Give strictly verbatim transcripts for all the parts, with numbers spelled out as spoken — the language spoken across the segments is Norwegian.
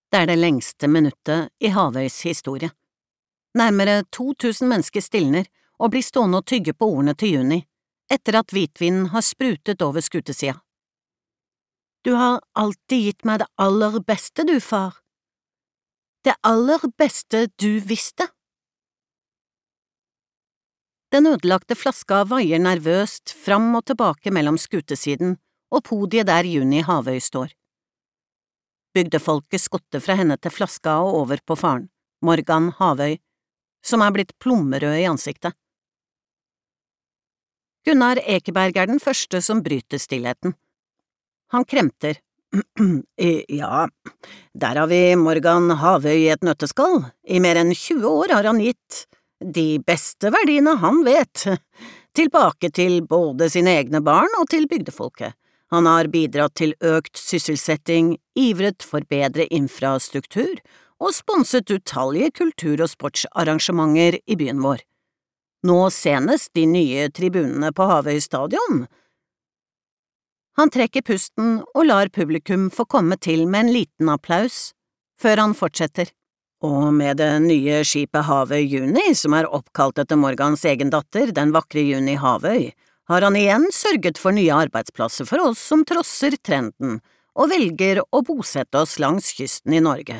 Det er det lengste minuttet i Havøys historie. Nærmere to tusen mennesker stilner og blir stående og tygge på ordene til Juni, etter at hvitvinen har sprutet over skutesida. Du har alltid gitt meg det aller beste, du, far. Det aller beste du visste. Den ødelagte flaska vaier nervøst fram og tilbake mellom skutesiden og podiet der Juni Havøy står. Bygdefolket skotter fra henne til flaska og over på faren, Morgan Havøy, som er blitt plommerød i ansiktet. Gunnar Ekeberg er den første som bryter stillheten. Han kremter. Ja, der har vi Morgan Havøy i et nøtteskall. I mer enn tjue år har han gitt de beste verdiene han vet, tilbake til både sine egne barn og til bygdefolket. Han har bidratt til økt sysselsetting, ivret for bedre infrastruktur og sponset utallige kultur- og sportsarrangementer i byen vår. Nå senest de nye tribunene på Havøy stadion. Han trekker pusten og lar publikum få komme til med en liten applaus, før han fortsetter. Og med det nye skipet Havøy Juni, som er oppkalt etter Morgans egen datter, den vakre Juni Havøy, har han igjen sørget for nye arbeidsplasser for oss som trosser trenden og velger å bosette oss langs kysten i Norge.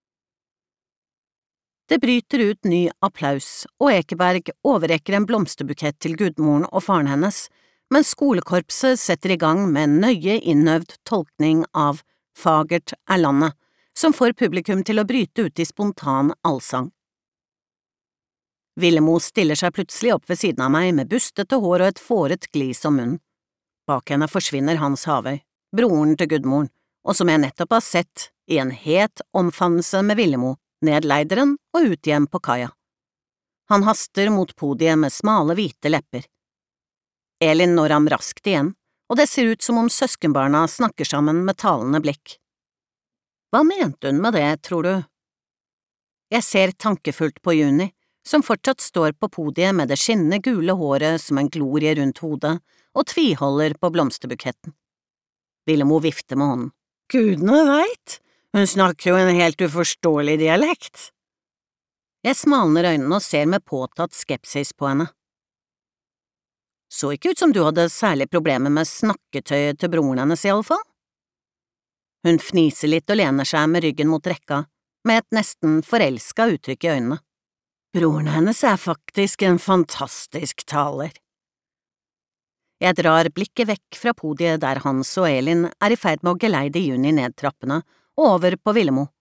Det bryter ut ny applaus, og Ekeberg overrekker en blomsterbukett til gudmoren og faren hennes, mens skolekorpset setter i gang med en nøye innøvd tolkning av Fagert er landet, som får publikum til å bryte ut i spontan allsang. Villemo stiller seg plutselig opp ved siden av meg med bustete hår og et fåret glis om munnen. Bak henne forsvinner Hans Havøy, broren til gudmoren, og som jeg nettopp har sett i en het omfavnelse med Villemo, ned leideren og ut igjen på kaia. Han haster mot podiet med smale, hvite lepper. Elin når ham raskt igjen, og det ser ut som om søskenbarna snakker sammen med talende blikk. Hva mente hun med det, tror du? Jeg ser tankefullt på Juni, som fortsatt står på podiet med det skinnende gule håret som en glorie rundt hodet, og tviholder på blomsterbuketten. Villemo vifter med hånden. Gudene veit, hun snakker jo en helt uforståelig dialekt. Jeg smalner øynene og ser med påtatt skepsis på henne. Så ikke ut som du hadde særlig problemer med snakketøyet til broren hennes i alle fall. Hun fniser litt og lener seg med ryggen mot rekka, med et nesten forelsket uttrykk i øynene. Broren hennes er faktisk en fantastisk taler. Jeg drar blikket vekk fra podiet der Hans og Elin er i ferd med å geleide Juni ned trappene og over på Villemo,